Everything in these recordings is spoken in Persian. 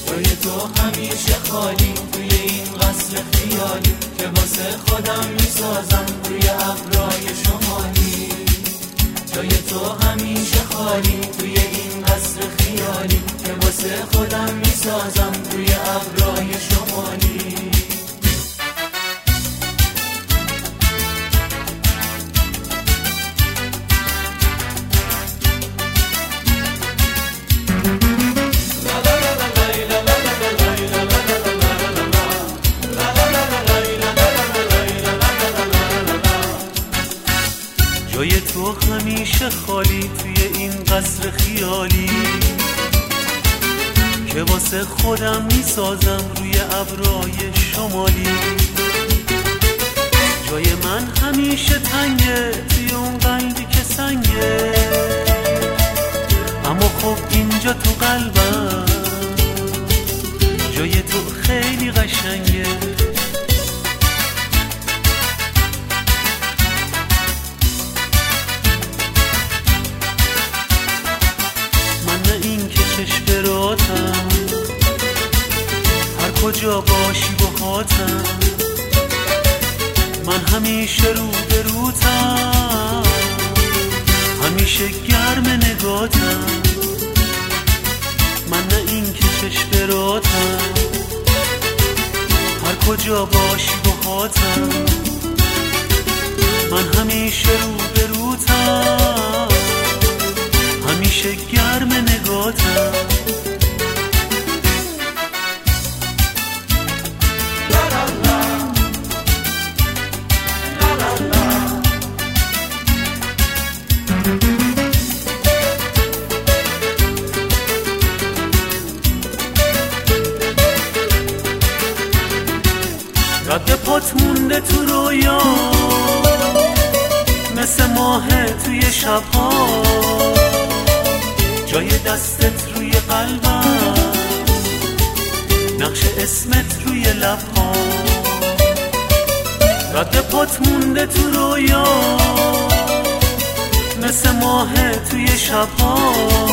جای تو همیشه خالی توی این قصر خیالی که واسه خودم میسازم روی ابرهای شمالی. جای تو همیشه خالی توی این قصر خیالی که واسه خودم میسازم روی ابرهای شمالی. جای تو همیشه خالی توی این قصر خیالی که واسه خودم میسازم روی ابرهای شمالی. جای من همیشه تنگه توی اون قلبی که سنگه، اما خب اینجا تو قلبم جای تو خیلی قشنگه. چشم راتم هر کجا باشی باهاتم، من همیشه رو به روتم، همیشه گرم نگاتم. من نه این که چشم راتم هر کجا باشی باهاتم، من همیشه رو به روتم، همیشه گرم نگاتم. رد پات مونده تو رویا مثل ماه توی شبها، جای دستت روی قلبم، نقش اسمت روی لبها. رد پات مونده تو رویا مثل ماه توی شبها،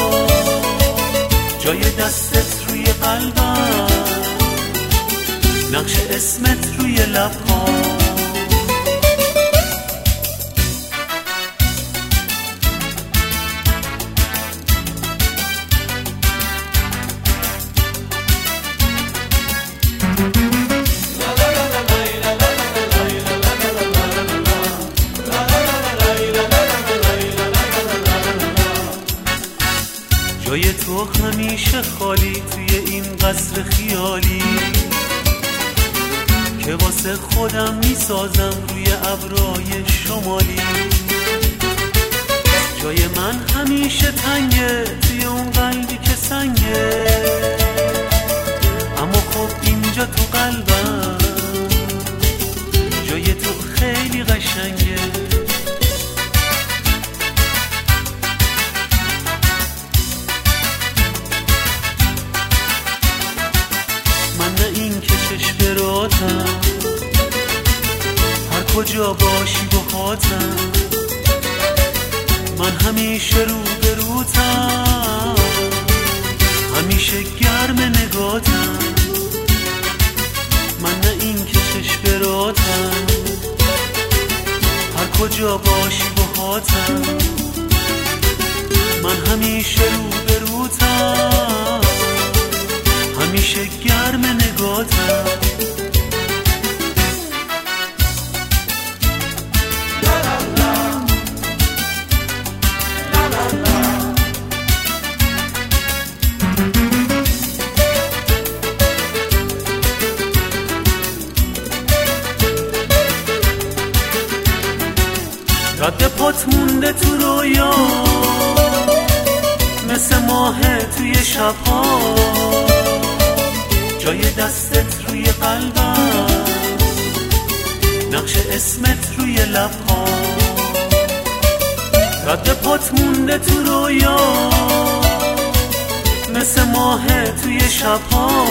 جای دستت روی قلبم، نقش اسمت روی لبها. جای تو همیشه خالی توی این قصر خیالی که واسه خودم میسازم روی ابرهای شمالی. جای من همیشه تنگه توی اون قلبی که سنگه، اما خب اینجا تو قلبم جای تو خیلی قشنگه. چشم راتم هر کجا باشی باهاتم، من همیشه رو به روتم، همیشه گرم نگاتم. من نه این که چشم راتم هر کجا باشی باهاتم، من همیشه رو به روتم، همیشه گرم نگاتم. رد پات مونده تو رویا مثل ماه توی شبها، جای دستت روی قلبم، نقش اسمت روی لبها. رد پات مونده تو رویا مثل ماه توی شبها،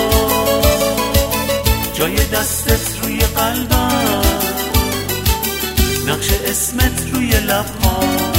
جای دستت روی قلبم، نقش اسمت روی لبها.